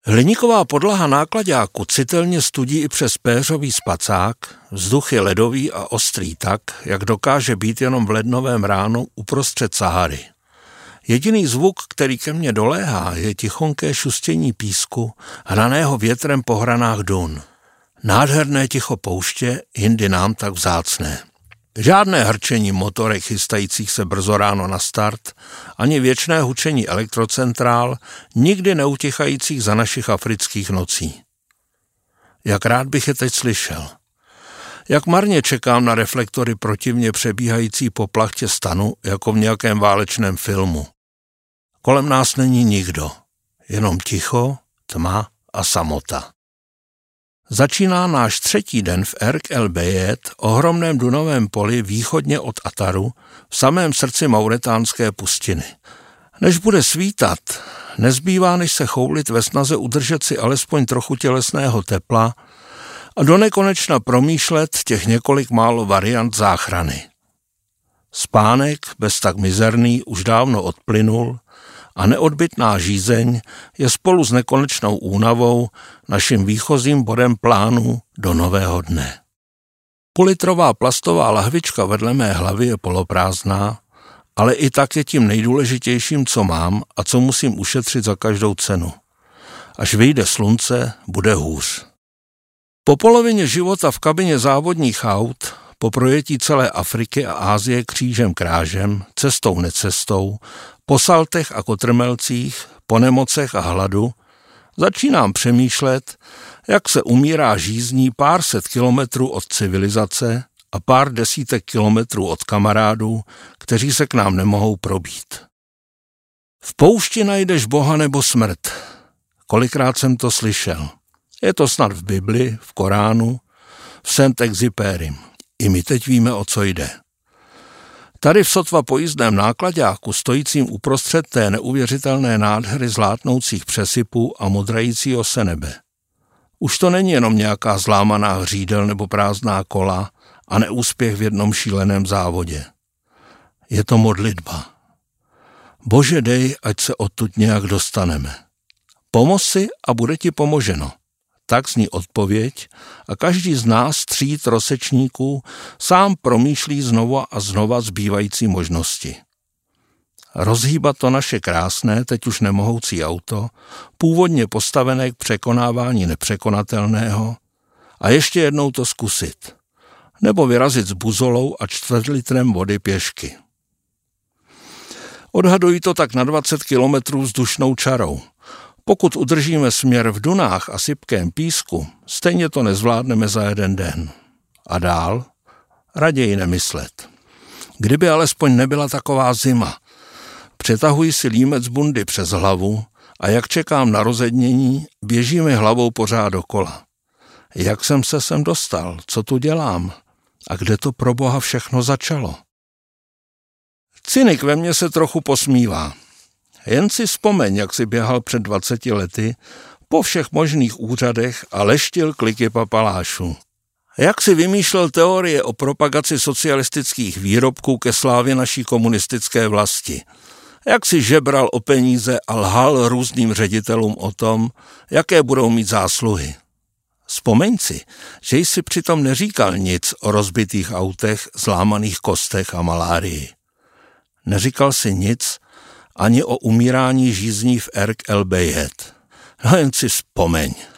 Hliníková podlaha náklaďáku citelně studí i přes péřový spacák, vzduch je ledový a ostrý tak, jak dokáže být jenom v lednovém ránu uprostřed Sahary. Jediný zvuk, který ke mně doléhá, je tichonké šustění písku, hnaného větrem po hranách dun. Nádherné ticho pouště, jindy nám tak vzácné. Žádné hrčení motorek chystajících se brzo ráno na start, ani věčné hučení elektrocentrál, nikdy neutichajících za našich afrických nocí. Jak rád bych je teď slyšel. Jak marně čekám na reflektory protivně přebíhající po plachtě stanu, jako v nějakém válečném filmu. Kolem nás není nikdo, jenom ticho, tma a samota. Začíná náš 3. den v Erg El Beyet, ohromném dunovém poli východně od Ataru, v samém srdci mauretánské pustiny. Než bude svítat, nezbývá než se choulit ve snaze udržet si alespoň trochu tělesného tepla a donekonečna promýšlet těch několik málo variant záchrany. Spánek, bez tak mizerný, už dávno odplynul a neodbytná žízeň je spolu s nekonečnou únavou naším výchozím bodem plánu do nového dne. Půllitrová plastová lahvička vedle mé hlavy je poloprázdná, ale i tak je tím nejdůležitějším, co mám a co musím ušetřit za každou cenu. Až vyjde slunce, bude hůř. Po polovině života v kabině závodních aut, po projetí celé Afriky a Asie křížem krážem, cestou necestou, po saltech a kotrmelcích, po nemocech a hladu, začínám přemýšlet, jak se umírá žízní pár set kilometrů od civilizace a pár desítek kilometrů od kamarádů, kteří se k nám nemohou probít. V poušti najdeš Boha nebo smrt. Kolikrát jsem to slyšel. Je to snad v Bibli, v Koránu, v Saint-Exupérim. I my teď víme, o co jde. Tady v sotva pojízdném náklaďáku, stojícím uprostřed té neuvěřitelné nádhery zlátnoucích přesypů a modrajícího se nebe. Už to není jenom nějaká zlámaná hřídel nebo prázdná kola a neúspěch v jednom šíleném závodě. Je to modlitba. Bože, dej, ať se odtud nějak dostaneme. Pomoz si a bude ti pomoženo. Tak zní odpověď a každý z nás 3 trosečníků sám promýšlí znova a znova zbývající možnosti. Rozhýbat to naše krásné, teď už nemohoucí auto, původně postavené k překonávání nepřekonatelného, a ještě jednou to zkusit. Nebo vyrazit s buzolou a 4 litrem vody pěšky. Odhadují to tak na 20 kilometrů vzdušnou čarou. Pokud udržíme směr v dunách a sypkém písku, stejně to nezvládneme za jeden den. A dál? Raději nemyslet. Kdyby alespoň nebyla taková zima. Přetahuji si límec bundy přes hlavu a jak čekám na rozednění, běžíme hlavou pořád dokola. Jak jsem se sem dostal? Co tu dělám? A kde to pro Boha všechno začalo? Cynik ve mně se trochu posmívá. Jen si vzpomeň, jak si běhal před 20 lety po všech možných úřadech a leštil kliky papalášů. Jak si vymýšlel teorie o propagaci socialistických výrobků ke slávě naší komunistické vlasti. Jak si žebral o peníze a lhal různým ředitelům o tom, jaké budou mít zásluhy. Vzpomeň si, že jsi přitom neříkal nic o rozbitých autech, zlámaných kostech a malárii. Neříkal si nic ani o umírání žízní v Erg El Beyet. No jen si vzpomeň.